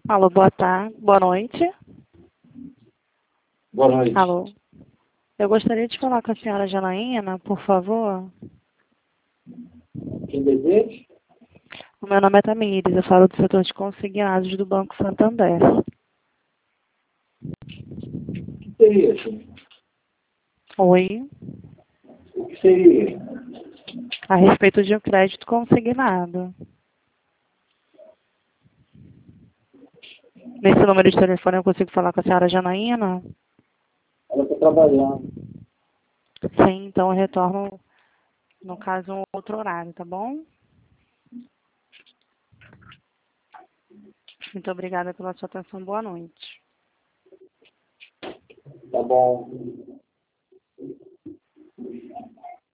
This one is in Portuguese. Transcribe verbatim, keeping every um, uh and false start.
Alô, boa tarde, boa noite. Boa noite. Alô. Eu gostaria de falar com a senhora Janaína, por favor. Quem deseja? O meu nome é Tamires, eu falo do setor de consignados do Banco Santander. O que seria isso? Oi, O que seria? a respeito de um crédito consignado. Nesse número de telefone eu consigo falar com a senhora Janaína? Ela está trabalhando. Sim, então eu retorno, no caso, um outro horário, tá bom? Muito obrigada pela sua atenção, boa noite. Tá bom.